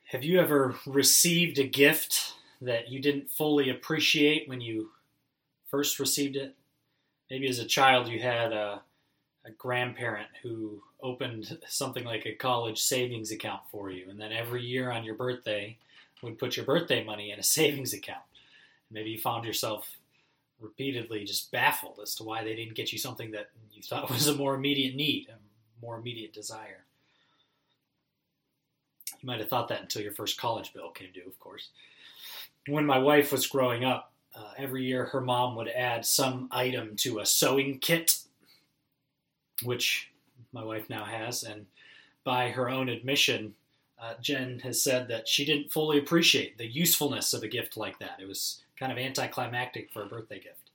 Have you ever received a gift that you didn't fully appreciate when you first received it? Maybe as a child you had a grandparent who opened something like a college savings account for you, and then every year on your birthday would put your birthday money in a savings account. Maybe you found yourself repeatedly just baffled as to why they didn't get you something that you thought was a more immediate need, a more immediate desire. You might have thought that until your first college bill came due, of course. When my wife was growing up, every year her mom would add some item to a sewing kit, which my wife now has, and by her own admission, Jen has said that she didn't fully appreciate the usefulness of a gift like that. It was kind of anticlimactic for a birthday gift.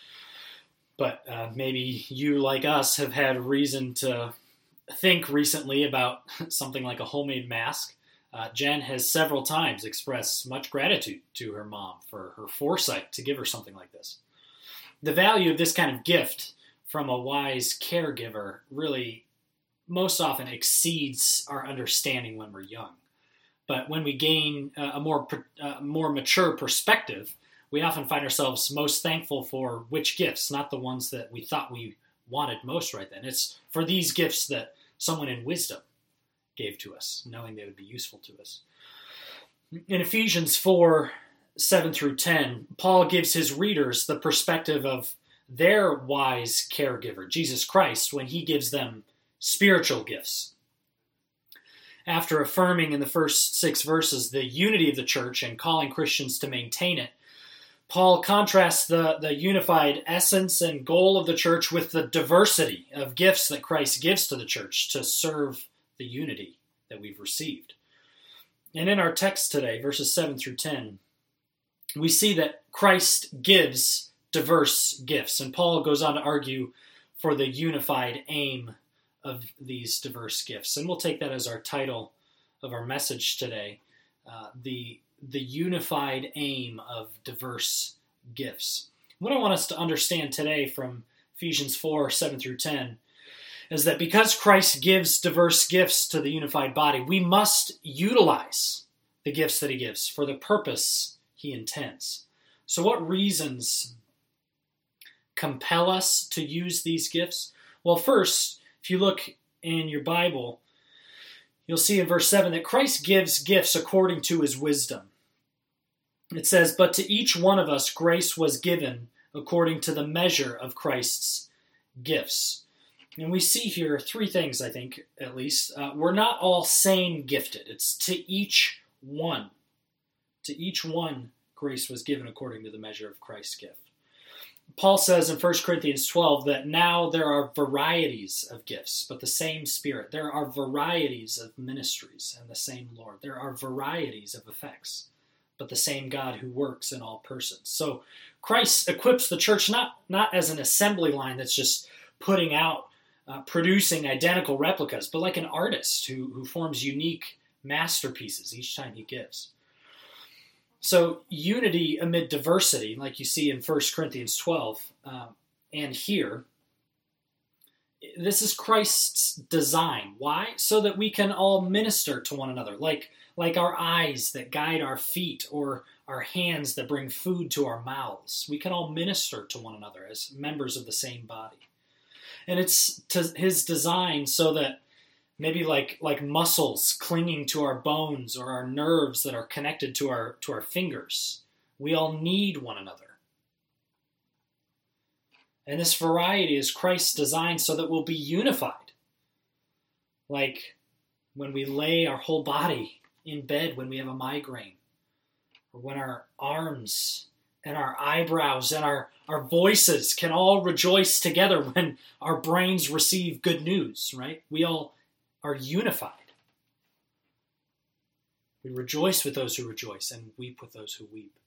But maybe you, like us, have had reason to think recently about something like a homemade mask. Jen has several times expressed much gratitude to her mom for her foresight to give her something like this. The value of this kind of gift from a wise caregiver really most often exceeds our understanding when we're young. But when we gain a more mature perspective, we often find ourselves most thankful for which gifts, not the ones that we thought we wanted most right then. It's for these gifts that someone in wisdom gave to us, knowing they would be useful to us. In Ephesians 4, 7 through 10, Paul gives his readers the perspective of their wise caregiver, Jesus Christ, when he gives them spiritual gifts. After affirming in the first 6 verses the unity of the church and calling Christians to maintain it, Paul contrasts the unified essence and goal of the church with the diversity of gifts that Christ gives to the church to serve the unity that we've received. And in our text today, verses 7 through 10, we see that Christ gives diverse gifts. And Paul goes on to argue for the unified aim of these diverse gifts. And we'll take that as our title of our message today, the unified aim of diverse gifts. What I want us to understand today from Ephesians 4, 7 through 10 is that because Christ gives diverse gifts to the unified body, we must utilize the gifts that he gives for the purpose he intends. So what reasons compel us to use these gifts? Well, first, if you look in your Bible, you'll see in verse 7 that Christ gives gifts according to his wisdom. It says, "But to each one of us grace was given according to the measure of Christ's gifts." And we see here 3 things, I think, at least. We're not all same gifted. It's to each one. To each one, grace was given according to the measure of Christ's gift. Paul says in 1 Corinthians 12 that now there are varieties of gifts, but the same Spirit. There are varieties of ministries and the same Lord. There are varieties of effects, but the same God who works in all persons. So Christ equips the church not as an assembly line that's just putting out, producing identical replicas, but like an artist who forms unique masterpieces each time he gives. So unity amid diversity, like you see in 1 Corinthians 12, and here, this is Christ's design. Why? So that we can all minister to one another, like our eyes that guide our feet or our hands that bring food to our mouths. We can all minister to one another as members of the same body. And it's to his design so that maybe like muscles clinging to our bones or our nerves that are connected to our fingers, we all need one another. And this variety is Christ's design so that we'll be unified. Like when we lay our whole body in bed when we have a migraine, or when our arms and our eyebrows and our voices can all rejoice together when our brains receive good news, right? We all are unified. We rejoice with those who rejoice and weep with those who weep.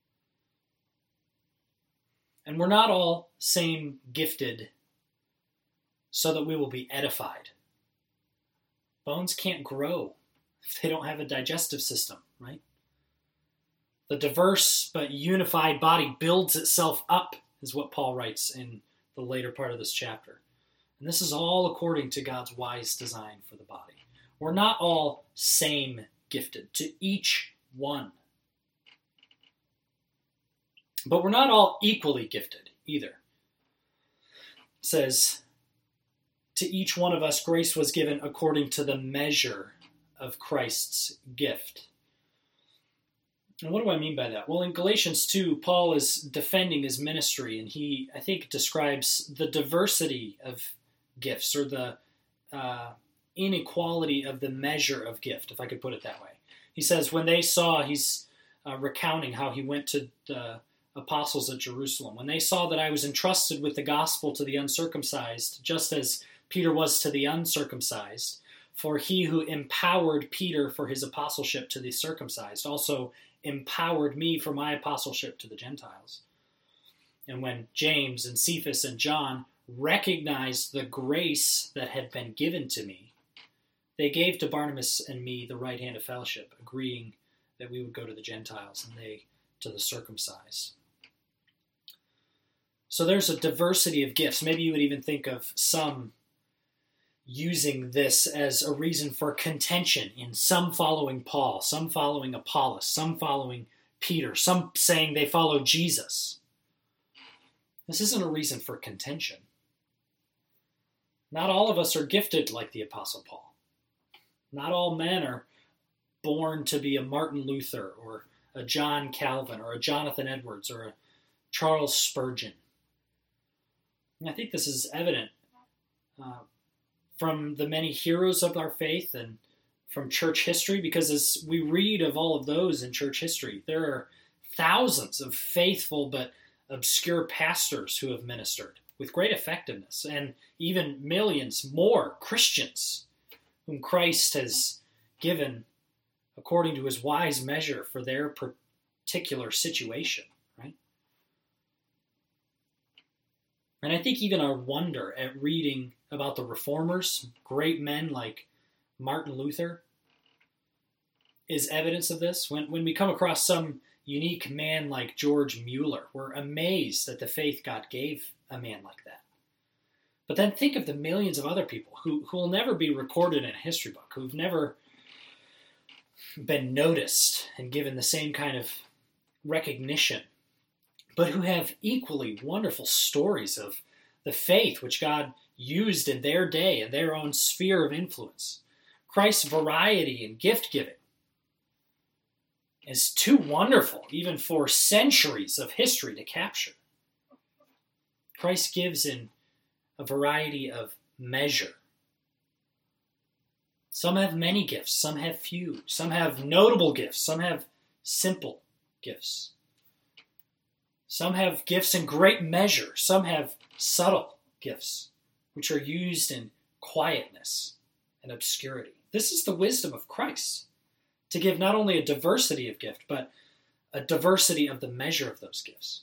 And we're not all same gifted so that we will be edified. Bones can't grow if they don't have a digestive system, right? The diverse but unified body builds itself up, is what Paul writes in the later part of this chapter. And this is all according to God's wise design for the body. We're not all same gifted, to each one. But we're not all equally gifted either. It says, to each one of us grace was given according to the measure of Christ's gift. And what do I mean by that? Well, in Galatians 2, Paul is defending his ministry, and he, I think, describes the diversity of gifts, or the inequality of the measure of gift, if I could put it that way. He says when they saw, he's recounting how he went to the apostles at Jerusalem, when they saw that I was entrusted with the gospel to the uncircumcised, just as Peter was to the uncircumcised, for he who empowered Peter for his apostleship to the circumcised also empowered me for my apostleship to the Gentiles. And when James and Cephas and John recognized the grace that had been given to me, they gave to Barnabas and me the right hand of fellowship, agreeing that we would go to the Gentiles and they to the circumcised. So there's a diversity of gifts. Maybe you would even think of some using this as a reason for contention, in some following Paul, some following Apollos, some following Peter, some saying they follow Jesus. This isn't a reason for contention. Not all of us are gifted like the Apostle Paul. Not all men are born to be a Martin Luther or a John Calvin or a Jonathan Edwards or a Charles Spurgeon. And I think this is evident from the many heroes of our faith and from church history, because as we read of all of those in church history, there are thousands of faithful but obscure pastors who have ministered with great effectiveness, and even millions more Christians whom Christ has given according to his wise measure for their particular situation, right? And I think even our wonder at reading about the reformers, great men like Martin Luther, is evidence of this. When we come across some unique man like George Mueller, we're amazed at the faith God gave a man like that. But then think of the millions of other people who will never be recorded in a history book, who've never been noticed and given the same kind of recognition, but who have equally wonderful stories of the faith which God used in their day and their own sphere of influence. Christ's variety in gift giving is too wonderful even for centuries of history to capture. Christ gives in a variety of measure. Some have many gifts, some have few, some have notable gifts, some have simple gifts. Some have gifts in great measure, some have subtle gifts, which are used in quietness and obscurity. This is the wisdom of Christ, to give not only a diversity of gift, but a diversity of the measure of those gifts.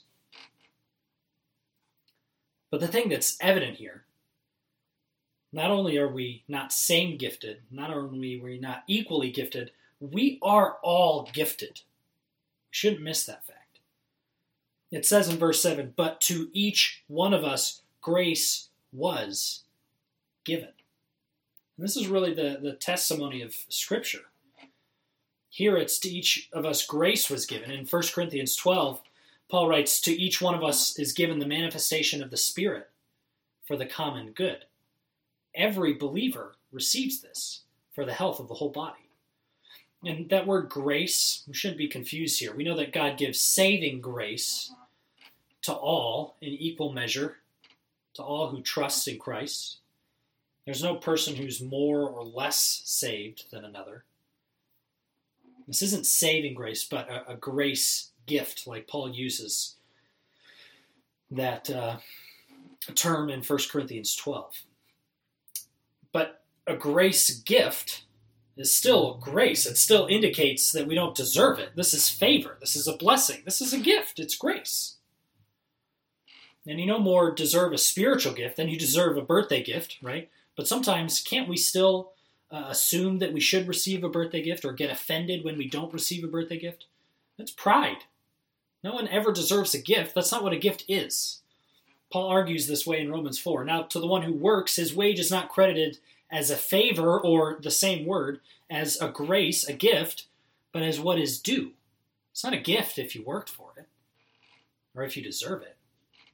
But the thing that's evident here, not only are we not same gifted, not only are we not equally gifted, we are all gifted. We shouldn't miss that fact. It says in verse 7, but to each one of us grace was given. And this is really the testimony of Scripture. Here it's to each of us grace was given. In 1 Corinthians 12, Paul writes, to each one of us is given the manifestation of the Spirit for the common good. Every believer receives this for the health of the whole body. And that word grace, we shouldn't be confused here. We know that God gives saving grace to all in equal measure, to all who trust in Christ. There's no person who's more or less saved than another. This isn't saving grace, but a grace gift, like Paul uses that term in 1 Corinthians 12. But a grace gift is still grace. It still indicates that we don't deserve it. This is favor. This is a blessing. This is a gift. It's grace. And you no more deserve a spiritual gift than you deserve a birthday gift, right? But sometimes can't we still assume that we should receive a birthday gift or get offended when we don't receive a birthday gift? That's pride. No one ever deserves a gift. That's not what a gift is. Paul argues this way in Romans 4. Now, to the one who works, his wage is not credited as a favor, or the same word, as a grace, a gift, but as what is due. It's not a gift if you worked for it or if you deserve it.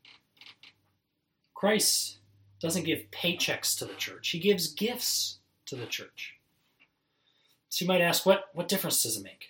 Christ doesn't give paychecks to the church. He gives gifts to the church. So you might ask, what difference does it make?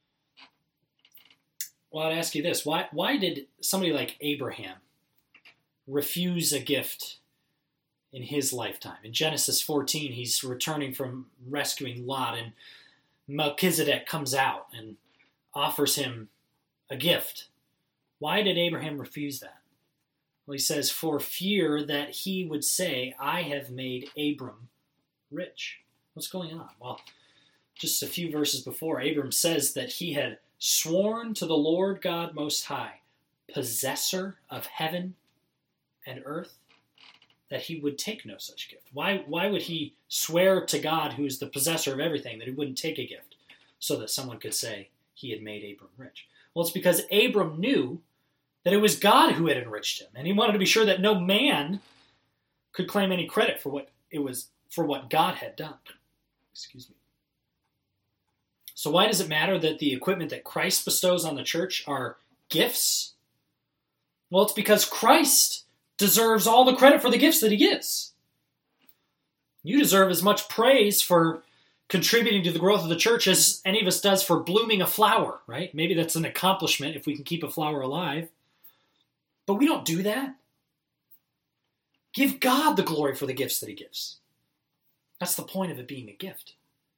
Well, I'd ask you this. Why did somebody like Abraham refuse a gift in his lifetime? In Genesis 14, he's returning from rescuing Lot, and Melchizedek comes out and offers him a gift. Why did Abraham refuse that? Well, he says, for fear that he would say, I have made Abram rich. What's going on? Well, just a few verses before, Abram says that he had sworn to the Lord God Most High, possessor of heaven and earth, that he would take no such gift. Why would he swear to God, who is the possessor of everything, that he wouldn't take a gift so that someone could say he had made Abram rich? Well, it's because Abram knew that it was God who had enriched him, and he wanted to be sure that no man could claim any credit for what God had done. Excuse me. So why does it matter that the equipment that Christ bestows on the church are gifts? Well, it's because Christ deserves all the credit for the gifts that he gives. You deserve as much praise for contributing to the growth of the church as any of us does for blooming a flower, right? Maybe that's an accomplishment if we can keep a flower alive. But we don't do that. Give God the glory for the gifts that he gives. That's the point of it being a gift.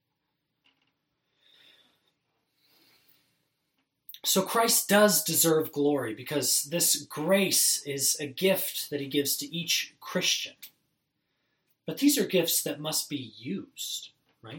So Christ does deserve glory because this grace is a gift that he gives to each Christian. But these are gifts that must be used, right?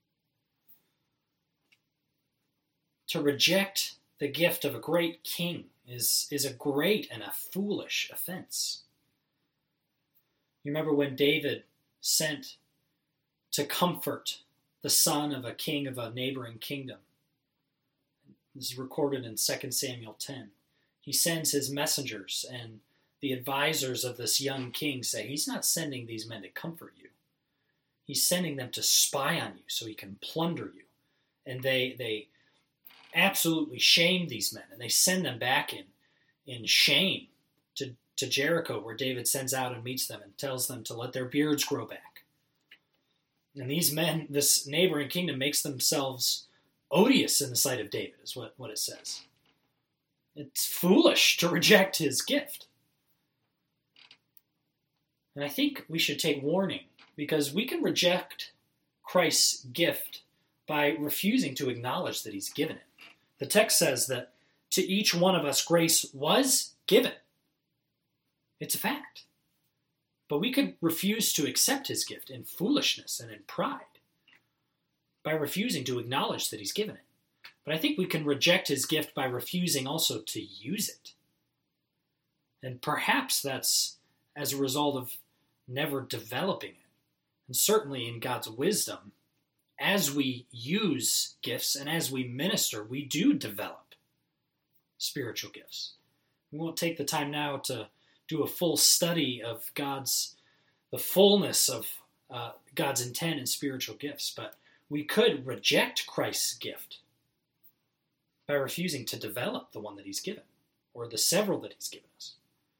To reject the gift of a great king is a great and a foolish offense. You remember when David sent to comfort the son of a king of a neighboring kingdom. This is recorded in 2 Samuel 10. He sends his messengers, and the advisors of this young king say, he's not sending these men to comfort you. He's sending them to spy on you so he can plunder you. And they absolutely shame these men, and they send them back in shame to Jericho, where David sends out and meets them and tells them to let their beards grow back. And these men, this neighboring kingdom, makes themselves odious in the sight of David, is what it says. It's foolish to reject his gift. And I think we should take warning, because we can reject Christ's gift by refusing to acknowledge that he's given it. The text says that to each one of us grace was given. It's a fact. But we could refuse to accept his gift in foolishness and in pride by refusing to acknowledge that he's given it. But I think we can reject his gift by refusing also to use it. And perhaps that's as a result of never developing it. And certainly in God's wisdom, as we use gifts and as we minister, we do develop spiritual gifts. We won't take the time now to do a full study of the fullness of God's intent in spiritual gifts, but we could reject Christ's gift by refusing to develop the one that he's given, or the several that he's given us.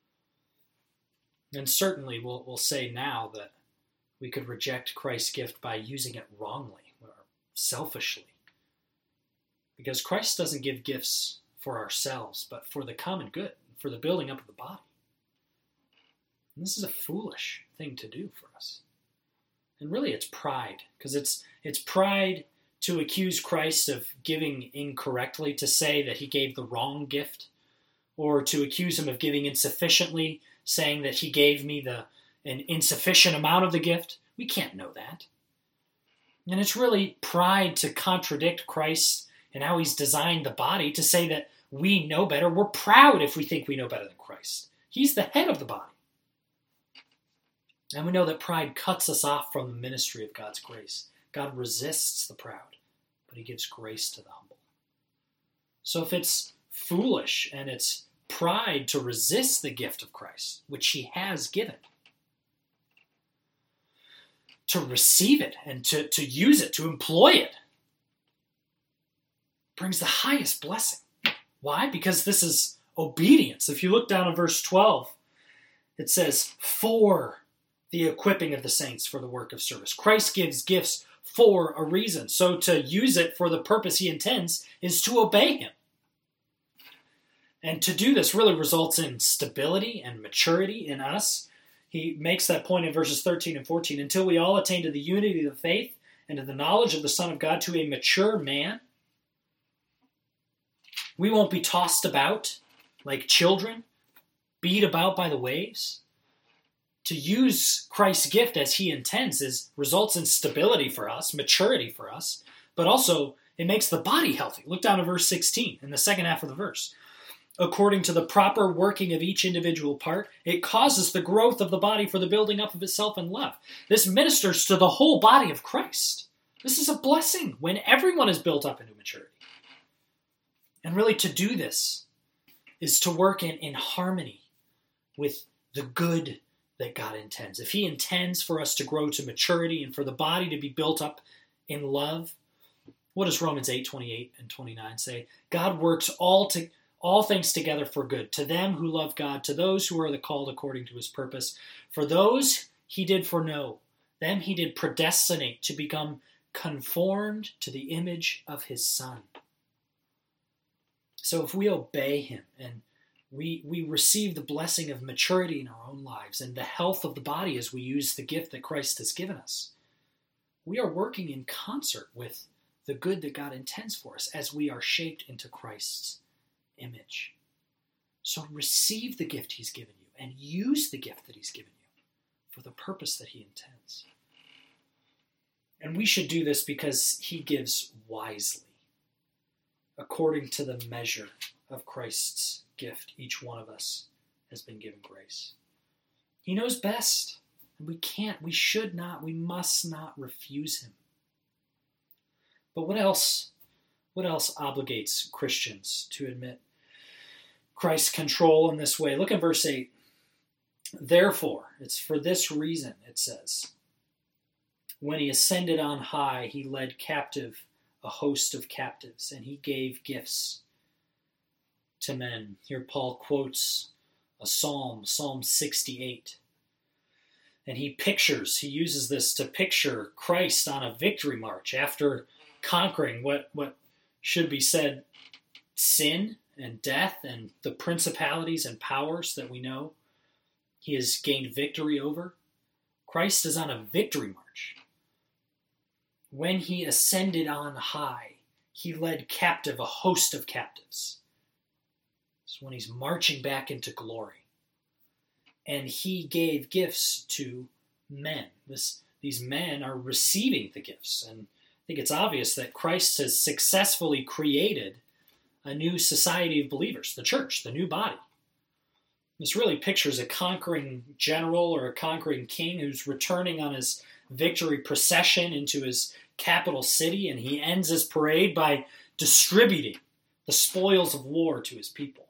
And certainly we'll say now that we could reject Christ's gift by using it wrongly or selfishly. Because Christ doesn't give gifts for ourselves, but for the common good, for the building up of the body. And this is a foolish thing to do for us. And really it's pride, because it's pride to accuse Christ of giving incorrectly, to say that he gave the wrong gift, or to accuse him of giving insufficiently, saying that he gave me an insufficient amount of the gift. We can't know that. And it's really pride to contradict Christ and how he's designed the body, to say that we know better. We're proud if we think we know better than Christ. He's the head of the body. And we know that pride cuts us off from the ministry of God's grace. God resists the proud, but he gives grace to the humble. So if it's foolish and it's pride to resist the gift of Christ, which he has given, to receive it and to use it, to employ it, brings the highest blessing. Why? Because this is obedience. If you look down at verse 12, it says, for the equipping of the saints for the work of service. Christ gives gifts for a reason. So to use it for the purpose he intends is to obey him. And to do this really results in stability and maturity in us. He makes that point in verses 13 and 14. Until we all attain to the unity of the faith and to the knowledge of the Son of God, to a mature man, we won't be tossed about like children, beat about by the waves. To use Christ's gift as he intends results in stability for us, maturity for us, but also it makes the body healthy. Look down at verse 16 in the second half of the verse. According to the proper working of each individual part, it causes the growth of the body for the building up of itself in love. This ministers to the whole body of Christ. This is a blessing when everyone is built up into maturity. And really to do this is to work in harmony with the good that God intends. If he intends for us to grow to maturity and for the body to be built up in love, what does Romans 8:28 and 29 say? God works all things together for good, to them who love God, to those who are the called according to his purpose. For those he did foreknow, them he did predestinate to become conformed to the image of his Son. So if we obey him and we receive the blessing of maturity in our own lives and the health of the body as we use the gift that Christ has given us, we are working in concert with the good that God intends for us as we are shaped into Christ's image. So receive the gift he's given you and use the gift that he's given you for the purpose that he intends. And we should do this because he gives wisely, according to the measure of Christ's gift. Each one of us has been given grace. He knows best, and we should not, we must not refuse him. But what else obligates Christians to admit Christ's control in this way? Look at verse 8. Therefore, it's for this reason, it says, when he ascended on high, he led captive a host of captives, and he gave gifts to men. Here Paul quotes a psalm, Psalm 68. And he uses this to picture Christ on a victory march after conquering what should be said, sin and death and the principalities and powers that we know he has gained victory over. Christ is on a victory march. When he ascended on high, he led captive a host of captives. It's when he's marching back into glory. And he gave gifts to men. These men are receiving the gifts. And I think it's obvious that Christ has successfully created a new society of believers, the church, the new body. This really pictures a conquering general or a conquering king who's returning on his victory procession into his capital city, and he ends his parade by distributing the spoils of war to his people.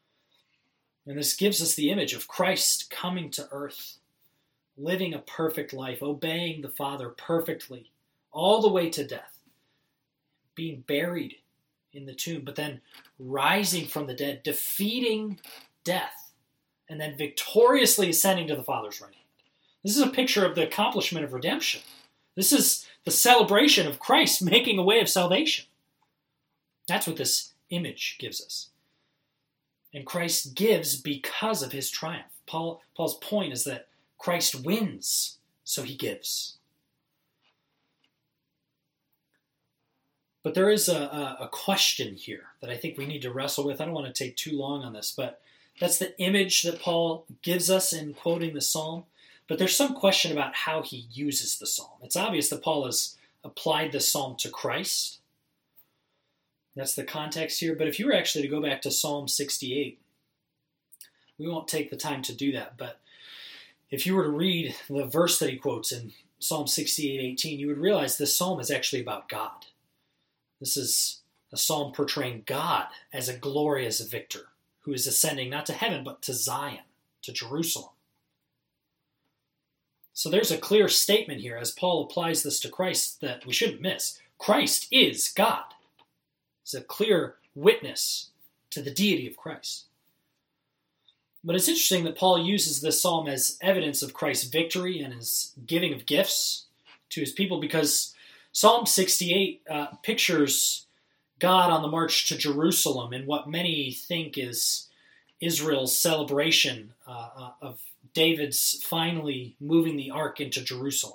And this gives us the image of Christ coming to earth, living a perfect life, obeying the Father perfectly, all the way to death, being buried in the tomb, but then rising from the dead, defeating death, and then victoriously ascending to the Father's right hand. This is a picture of the accomplishment of redemption. This is the celebration of Christ making a way of salvation. That's what this image gives us. And Christ gives because of his triumph. Paul's point is that Christ wins, so he gives. But there is a question here that I think we need to wrestle with. I don't want to take too long on this, but that's the image that Paul gives us in quoting the psalm. But there's some question about how he uses the psalm. It's obvious that Paul has applied the psalm to Christ. That's the context here. But if you were actually to go back to Psalm 68, we won't take the time to do that. But if you were to read the verse that he quotes in Psalm 68:18, you would realize this psalm is actually about God. This is a psalm portraying God as a glorious victor who is ascending not to heaven, but to Zion, to Jerusalem. So there's a clear statement here as Paul applies this to Christ that we shouldn't miss. Christ is God. It's a clear witness to the deity of Christ. But it's interesting that Paul uses this psalm as evidence of Christ's victory and his giving of gifts to his people, because Psalm 68 pictures God on the march to Jerusalem in what many think is Israel's celebration of David's finally moving the ark into Jerusalem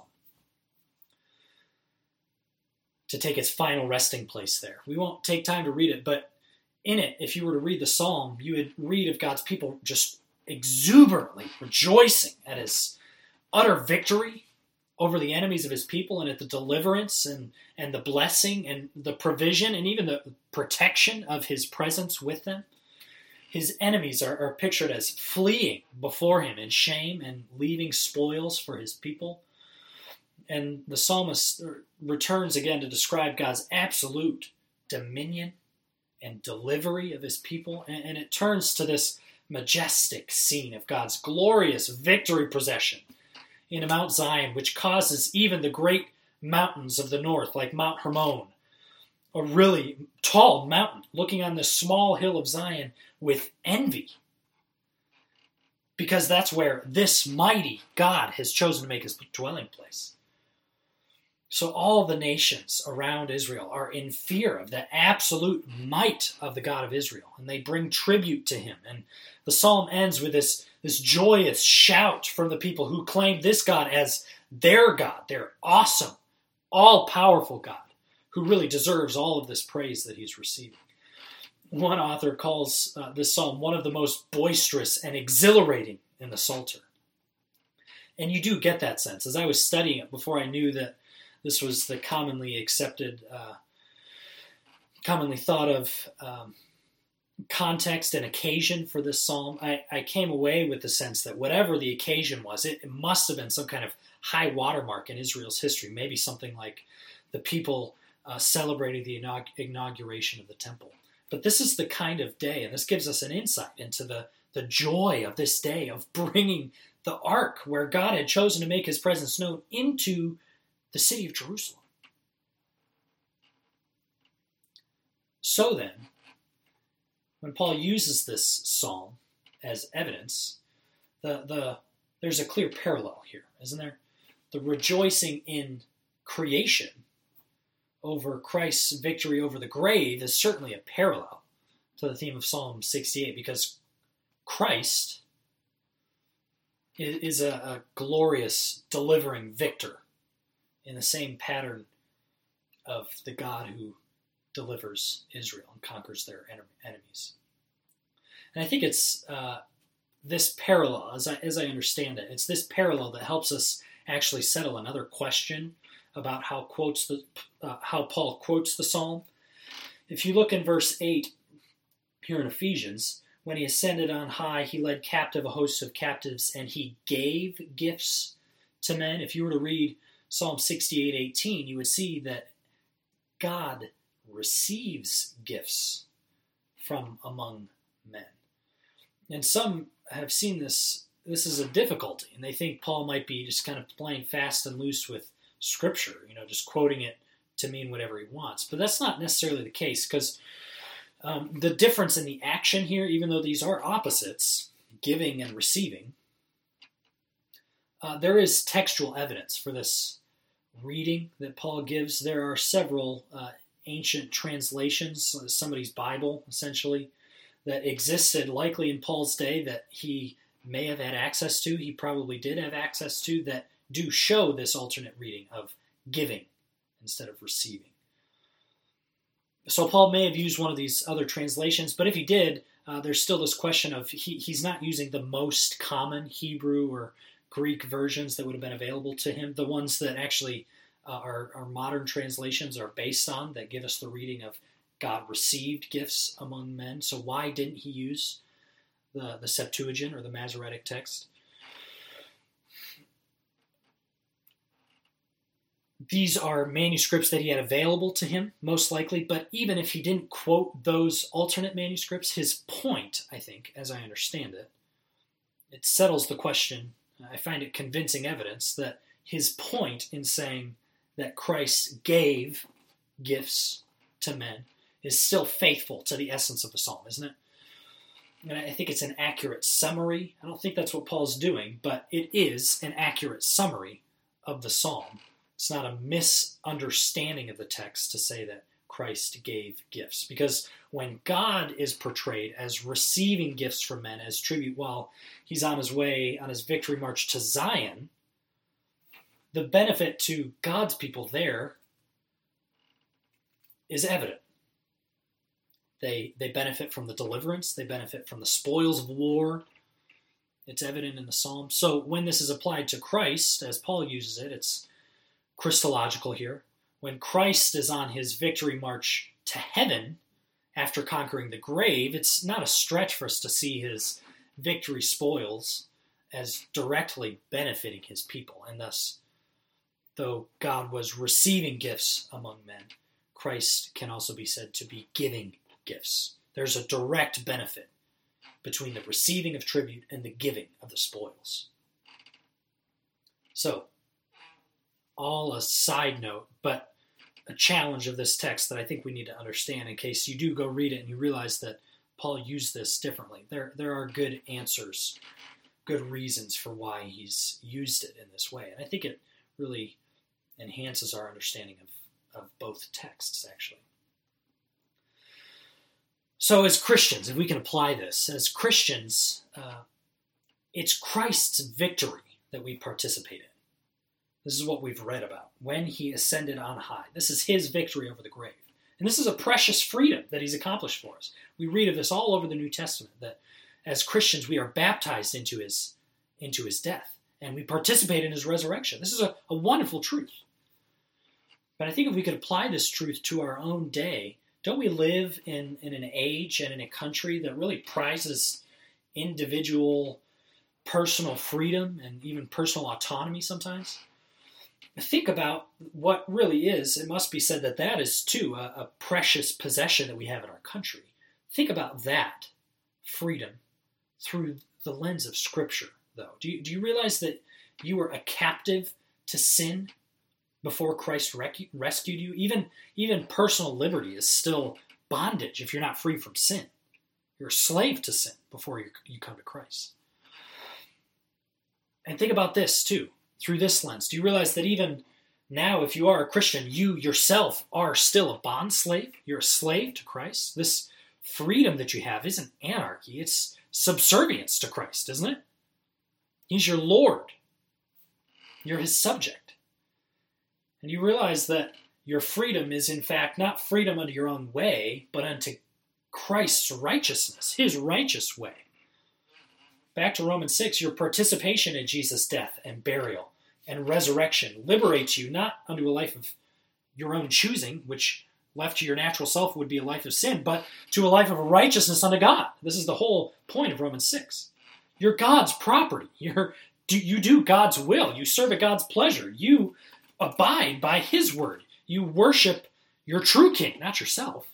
to take its final resting place there. We won't take time to read it, but in it, if you were to read the psalm, you would read of God's people just exuberantly rejoicing at his utter victory over the enemies of his people, and at the deliverance and the blessing and the provision and even the protection of his presence with them. His enemies are pictured as fleeing before him in shame and leaving spoils for his people. And the psalmist returns again to describe God's absolute dominion and delivery of his people. And it turns to this majestic scene of God's glorious victory procession in Mount Zion, which causes even the great mountains of the north, like Mount Hermon, a really tall mountain, looking on this small hill of Zion with envy, because that's where this mighty God has chosen to make his dwelling place. So all the nations around Israel are in fear of the absolute might of the God of Israel, and they bring tribute to him. And the psalm ends with this joyous shout from the people who claim this God as their God, their awesome, all-powerful God, who really deserves all of this praise that he's receiving. One author calls this psalm one of the most boisterous and exhilarating in the Psalter. And you do get that sense. As I was studying it before I knew that this was the commonly accepted, commonly thought of context and occasion for this psalm, I came away with the sense that whatever the occasion was, it must have been some kind of high watermark in Israel's history, maybe something like the people celebrating the inauguration of the temple. But this is the kind of day, and this gives us an insight into the joy of this day of bringing the ark, where God had chosen to make his presence known, into the city of Jerusalem. So then, when Paul uses this psalm as evidence, there's a clear parallel here, isn't there? The rejoicing in creation over Christ's victory over the grave is certainly a parallel to the theme of Psalm 68, because Christ is a glorious delivering victor in the same pattern of the God who delivers Israel and conquers their enemies. And I think it's this parallel, as I understand it, it's this parallel that helps us actually settle another question about how Paul quotes the psalm. If you look in verse 8 here in Ephesians, when he ascended on high, he led captive a host of captives, and he gave gifts to men. If you were to read Psalm 68:18, you would see that God receives gifts from among men. And some have seen this is a difficulty, and they think Paul might be just kind of playing fast and loose with Scripture, just quoting it to mean whatever he wants. But that's not necessarily the case, because the difference in the action here, even though these are opposites, giving and receiving, there is textual evidence for this reading that Paul gives. There are several ancient translations, somebody's Bible, essentially, that existed likely in Paul's day that he may have had access to, he probably did have access to, that do show this alternate reading of giving instead of receiving. So Paul may have used one of these other translations, but if he did, there's still this question of he's not using the most common Hebrew or Greek versions that would have been available to him. The ones that actually our modern translations are based on, that give us the reading of God received gifts among men. So why didn't he use the Septuagint or the Masoretic text? These are manuscripts that he had available to him, most likely, but even if he didn't quote those alternate manuscripts, his point, I think, as I understand it, it settles the question I find it convincing evidence that his point in saying that Christ gave gifts to men is still faithful to the essence of the psalm, isn't it? And I think it's an accurate summary. I don't think that's what Paul's doing, but it is an accurate summary of the psalm. It's not a misunderstanding of the text to say that Christ gave gifts. Because when God is portrayed as receiving gifts from men as tribute while he's on his way, on his victory march to Zion, the benefit to God's people there is evident. They benefit from the deliverance. They benefit from the spoils of war. It's evident in the psalm. So when this is applied to Christ, as Paul uses it, it's Christological here. When Christ is on his victory march to heaven after conquering the grave, it's not a stretch for us to see his victory spoils as directly benefiting his people. And thus, though God was receiving gifts among men, Christ can also be said to be giving gifts. There's a direct benefit between the receiving of tribute and the giving of the spoils. So, all a side note, but a challenge of this text that I think we need to understand in case you do go read it and you realize that Paul used this differently. There are good answers, good reasons for why he's used it in this way. And I think it really enhances our understanding of both texts, actually. So as Christians, if we can apply this, as Christians, it's Christ's victory that we participate in. This is what we've read about. When he ascended on high. This is his victory over the grave. And this is a precious freedom that he's accomplished for us. We read of this all over the New Testament, that as Christians we are baptized into his death, and we participate in his resurrection. This is a wonderful truth. But I think if we could apply this truth to our own day, don't we live in an age and in a country that really prizes individual personal freedom and even personal autonomy sometimes? Think about what really is, it must be said that is too a precious possession that we have in our country. Think about that freedom through the lens of Scripture, though. Do you realize that you were a captive to sin before Christ rescued you? Even personal liberty is still bondage if you're not free from sin. You're a slave to sin before you come to Christ. And think about this, too. Through this lens, do you realize that even now, if you are a Christian, you yourself are still a bond slave? You're a slave to Christ. This freedom that you have isn't anarchy, it's subservience to Christ, isn't it? He's your Lord. You're his subject. And you realize that your freedom is in fact not freedom unto your own way, but unto Christ's righteousness, his righteous way. Back to Romans 6, your participation in Jesus' death and burial and resurrection liberates you not unto a life of your own choosing, which left to your natural self would be a life of sin, but to a life of righteousness unto God. This is the whole point of Romans 6. You're God's property. You do God's will. You serve at God's pleasure. You abide by his word. You worship your true king, not yourself.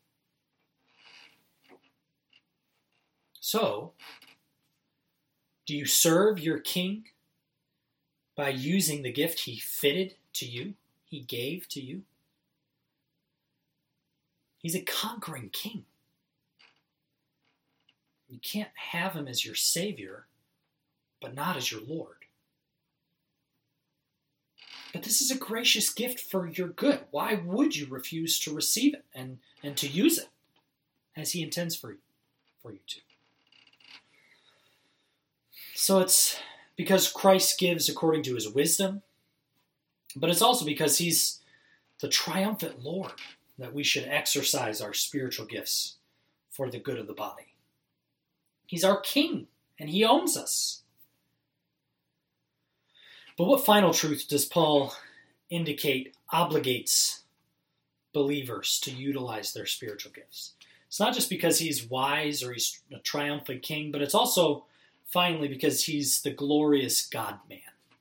So, do you serve your king by using the gift he fitted to you, he gave to you? He's a conquering king. You can't have him as your Savior, but not as your Lord. But this is a gracious gift for your good. Why would you refuse to receive it and to use it as he intends for you to? So it's because Christ gives according to his wisdom, but it's also because he's the triumphant Lord that we should exercise our spiritual gifts for the good of the body. He's our king, and he owns us. But what final truth does Paul indicate obligates believers to utilize their spiritual gifts? It's not just because he's wise or he's a triumphant king, but it's also finally because he's the glorious God-man.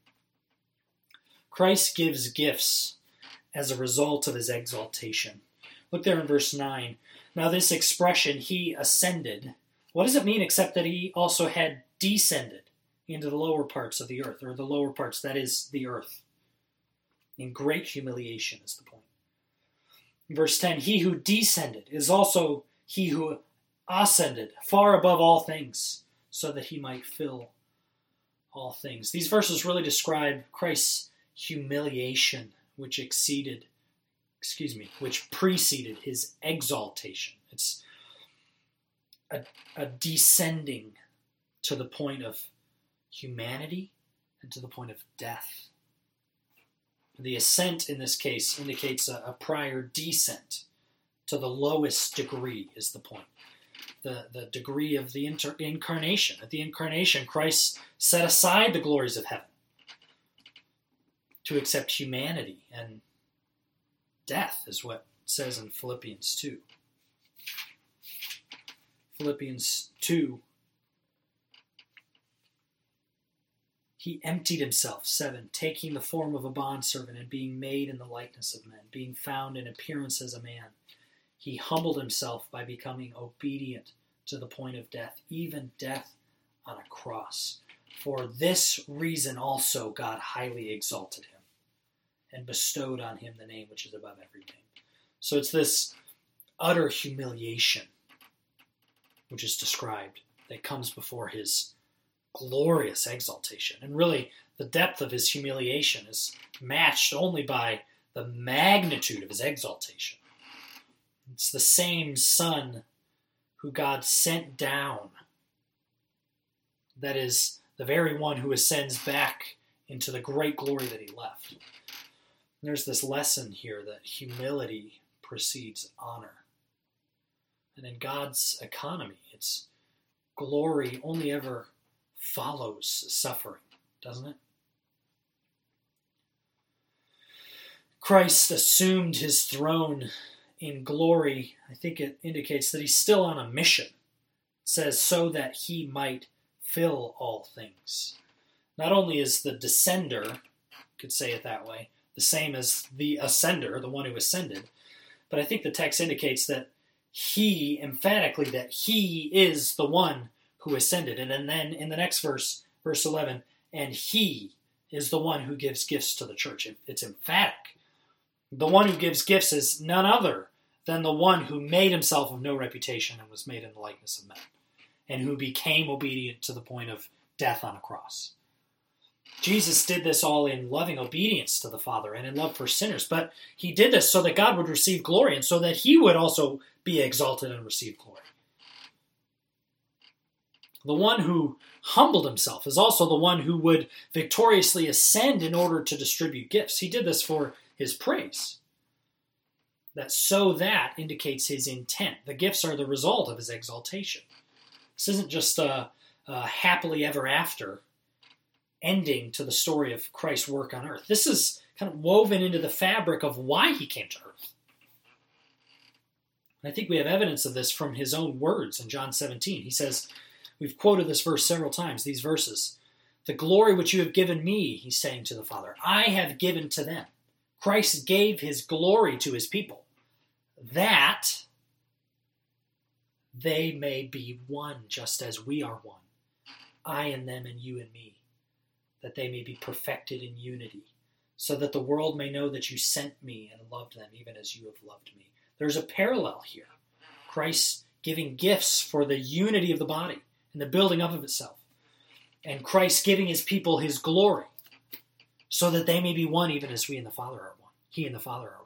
Christ gives gifts as a result of his exaltation. Look there in verse 9. Now this expression, he ascended, what does it mean except that he also had descended into the lower parts of the earth, or the lower parts, that is, the earth. In great humiliation is the point. Verse 10, he who descended is also he who ascended far above all things, so that he might fill all things. These verses really describe Christ's humiliation, which preceded his exaltation. It's a descending to the point of humanity and to the point of death. The ascent in this case indicates a prior descent to the lowest degree is the point. The degree of the incarnation. At the incarnation, Christ set aside the glories of heaven to accept humanity and death, is what it says in Philippians 2. Philippians 2, he emptied himself, 7, taking the form of a bondservant and being made in the likeness of men, being found in appearance as a man. He humbled himself by becoming obedient to the point of death, even death on a cross. For this reason also God highly exalted him and bestowed on him the name which is above every name. So it's this utter humiliation which is described that comes before his glorious exaltation. And really, the depth of his humiliation is matched only by the magnitude of his exaltation. It's the same Son who God sent down. That is the very one who ascends back into the great glory that he left. And there's this lesson here that humility precedes honor. And in God's economy, its glory only ever follows suffering, doesn't it? Christ assumed his throne in glory. I think it indicates that he's still on a mission. It says, so that he might fill all things. Not only is the descender, could say it that way, the same as the ascender, the one who ascended, but I think the text indicates that he, emphatically, that he is the one who ascended. And then in the next verse, verse 11, and he is the one who gives gifts to the church. It's emphatic. The one who gives gifts is none other than the one who made himself of no reputation and was made in the likeness of men, and who became obedient to the point of death on a cross. Jesus did this all in loving obedience to the Father and in love for sinners, but he did this so that God would receive glory and so that he would also be exalted and receive glory. The one who humbled himself is also the one who would victoriously ascend in order to distribute gifts. He did this for his praise. That indicates his intent. The gifts are the result of his exaltation. This isn't just a happily ever after ending to the story of Christ's work on earth. This is kind of woven into the fabric of why he came to earth. And I think we have evidence of this from his own words in John 17. He says, we've quoted this verse several times, these verses. The glory which you have given me, he's saying to the Father, I have given to them. Christ gave his glory to his people, that they may be one just as we are one. I and them and you and me, that they may be perfected in unity, so that the world may know that you sent me and loved them even as you have loved me. There's a parallel here. Christ giving gifts for the unity of the body and the building up of itself. And Christ giving his people his glory, so that they may be one even as we and the Father are one. He and the Father are one.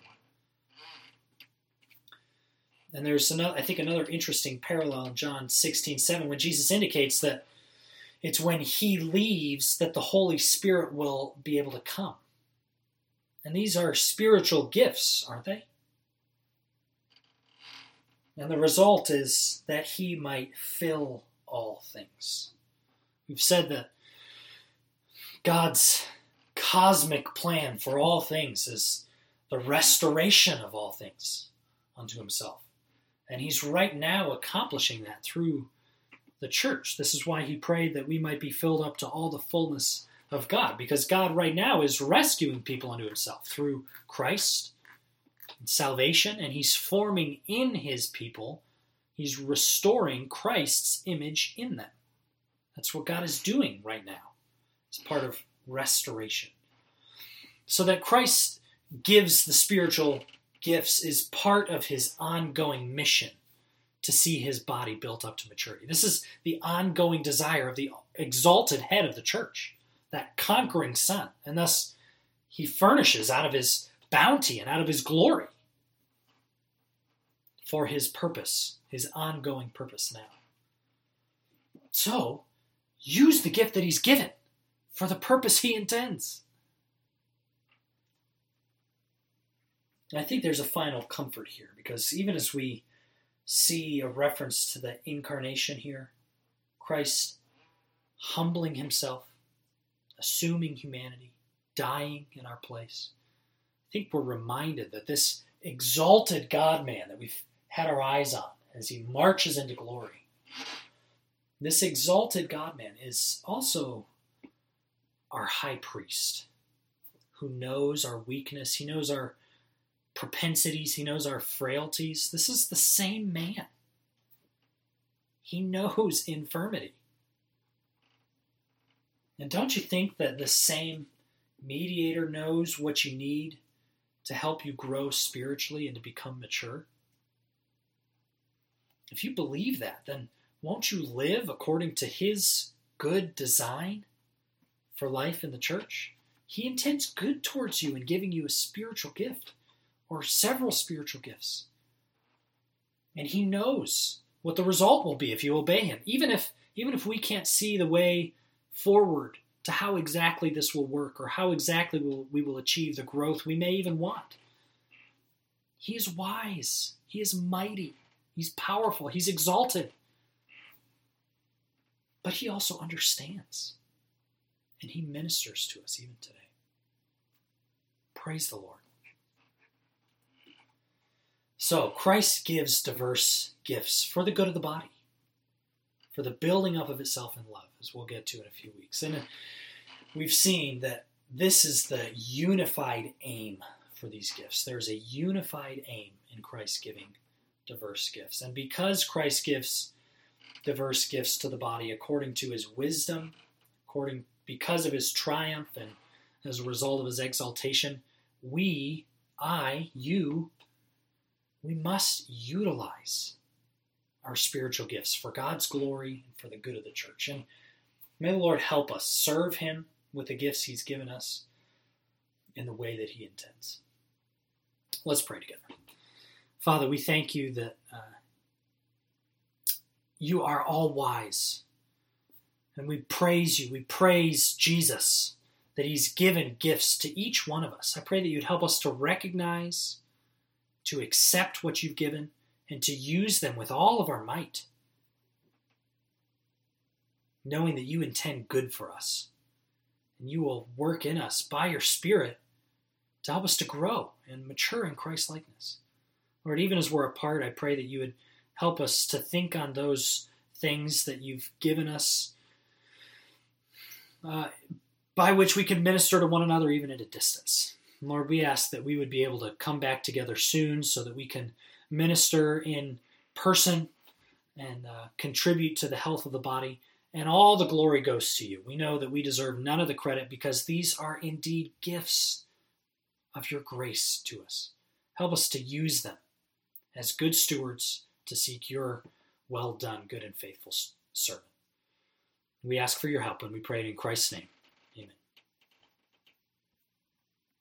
And there's another interesting parallel in John 16:7 when Jesus indicates that it's when he leaves that the Holy Spirit will be able to come. And these are spiritual gifts, aren't they? And the result is that he might fill all things. We've said that God's cosmic plan for all things is the restoration of all things unto himself. And he's right now accomplishing that through the church. This is why he prayed that we might be filled up to all the fullness of God, because God right now is rescuing people unto himself through Christ and salvation, and he's forming in his people, he's restoring Christ's image in them. That's what God is doing right now. It's part of restoration. So that Christ gives the spiritual gifts is part of his ongoing mission to see his body built up to maturity. This is the ongoing desire of the exalted head of the church, that conquering Son. And thus, he furnishes out of his bounty and out of his glory for his purpose, his ongoing purpose now. So, use the gift that he's given for the purpose he intends. And I think there's a final comfort here, because even as we see a reference to the incarnation here, Christ humbling himself, assuming humanity, dying in our place, I think we're reminded that this exalted God-man that we've had our eyes on as he marches into glory, this exalted God-man is also our high priest who knows our weakness. He knows our propensities. He knows our frailties. This is the same man. He knows infirmity. And don't you think that the same mediator knows what you need to help you grow spiritually and to become mature? If you believe that, then won't you live according to his good design for life in the church? He intends good towards you in giving you a spiritual gift or several spiritual gifts. And he knows what the result will be if you obey him. Even if we can't see the way forward to how exactly this will work or how exactly we will achieve the growth we may even want. He is wise. He is mighty. He's powerful. He's exalted. But he also understands. And he ministers to us even today. Praise the Lord. So, Christ gives diverse gifts for the good of the body, for the building up of itself in love, as we'll get to in a few weeks. And we've seen that this is the unified aim for these gifts. There's a unified aim in Christ giving diverse gifts. And because Christ gives diverse gifts to the body according to his wisdom, because of his triumph and as a result of his exaltation, we must utilize our spiritual gifts for God's glory and for the good of the church. And may the Lord help us serve him with the gifts he's given us in the way that he intends. Let's pray together. Father, we thank you that you are all wise. And we praise you. We praise Jesus that he's given gifts to each one of us. I pray that you'd help us to recognize, to accept what you've given, and to use them with all of our might, knowing that you intend good for us. And you will work in us by your Spirit to help us to grow and mature in Christ's likeness. Lord, even as we're apart, I pray that you would help us to think on those things that you've given us by which we can minister to one another even at a distance. Lord, we ask that we would be able to come back together soon so that we can minister in person and contribute to the health of the body. And all the glory goes to you. We know that we deserve none of the credit because these are indeed gifts of your grace to us. Help us to use them as good stewards to seek your well done, good and faithful servant. We ask for your help and we pray it in Christ's name.